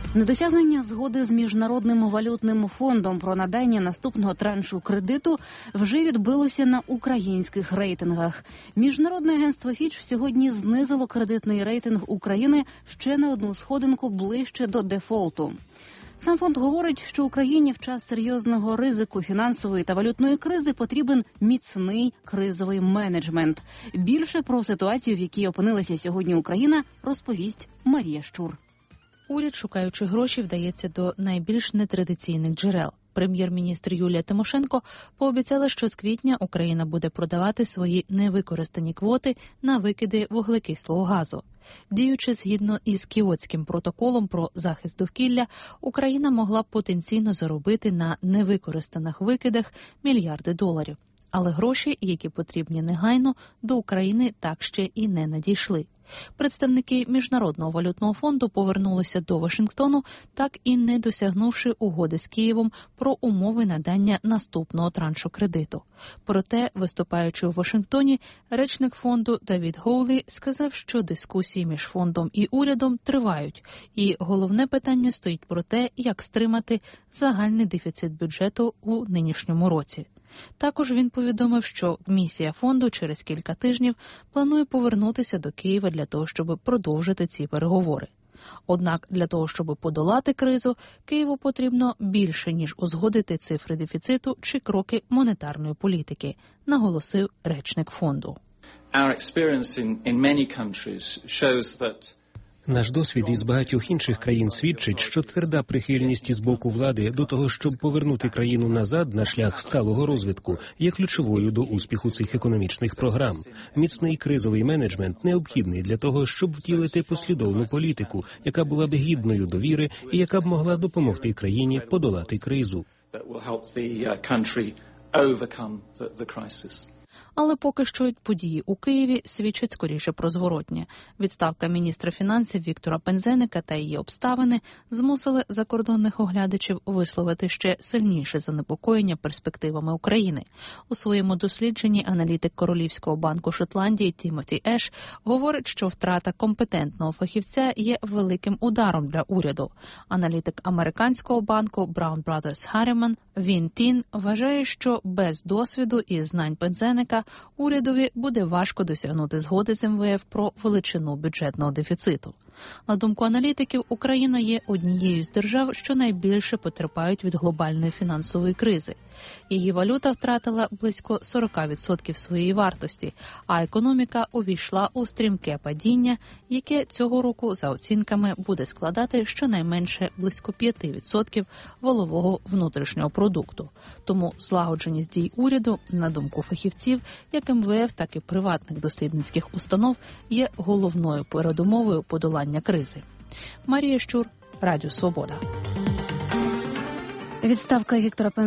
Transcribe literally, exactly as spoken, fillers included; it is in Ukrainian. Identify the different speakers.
Speaker 1: Недосягнення згоди з Міжнародним валютним фондом про надання наступного траншу кредиту вже відбилося на українських рейтингах. Міжнародне агентство Fitch сьогодні знизило кредитний рейтинг України ще на одну сходинку ближче до дефолту. Сам фонд говорить, що Україні в час серйозного ризику фінансової та валютної кризи потрібен міцний кризовий менеджмент. Більше про ситуацію, в якій опинилася сьогодні Україна, розповість Марія Щур.
Speaker 2: Уряд, шукаючи гроші, вдається до найбільш нетрадиційних джерел. Прем'єр-міністр Юлія Тимошенко пообіцяла, що з квітня Україна буде продавати свої невикористані квоти на викиди вуглекислого газу. Діючи згідно із Кіотським протоколом про захист довкілля, Україна могла б потенційно заробити на невикористаних викидах мільярди доларів. Але гроші, які потрібні негайно, до України так ще і не надійшли. Представники Міжнародного валютного фонду повернулися до Вашингтону, так і не досягнувши угоди з Києвом про умови надання наступного траншу кредиту. Проте, виступаючи у Вашингтоні, речник фонду Давід Гоулі сказав, що дискусії між фондом і урядом тривають, і головне питання стоїть про те, як стримати загальний дефіцит бюджету у нинішньому році. Також він повідомив, що місія фонду через кілька тижнів планує повернутися до Києва для того, щоб продовжити ці переговори. Однак для того, щоб подолати кризу, Києву потрібно більше, ніж узгодити цифри дефіциту чи кроки монетарної політики, наголосив речник фонду.
Speaker 3: Our experience in, in many countries shows that
Speaker 4: Наш досвід із багатьох інших країн свідчить, що тверда прихильність із боку влади до того, щоб повернути країну назад на шлях сталого розвитку, є ключовою до успіху цих економічних програм. Міцний кризовий менеджмент необхідний для того, щоб втілити послідовну політику, яка була б гідною довіри і яка б могла допомогти країні подолати кризу.
Speaker 2: Але поки що події у Києві свідчать скоріше про зворотнє. Відставка міністра фінансів Віктора Пинзеника та її обставини змусили закордонних оглядачів висловити ще сильніше занепокоєння перспективами України. У своєму дослідженні аналітик Королівського банку Шотландії Тімоті Еш говорить, що втрата компетентного фахівця є великим ударом для уряду. Аналітик американського банку Brown Brothers Harriman Він Тін вважає, що без досвіду і знань Пинзеника урядові буде важко досягнути згоди з ем ве еф про величину бюджетного дефіциту. На думку аналітиків, Україна є однією з держав, що найбільше потерпають від глобальної фінансової кризи. Її валюта втратила близько сорок відсотків своєї вартості, а економіка увійшла у стрімке падіння, яке цього року, за оцінками, буде складати щонайменше близько п'ять відсотків валового внутрішнього продукту. Тому злагодженість дій уряду, на думку фахівців, як ем ве еф, так і приватних дослідницьких установ, є головною передумовою подолання кризи. Марія Щур, Радіо Свобода.
Speaker 1: Відставка Віктора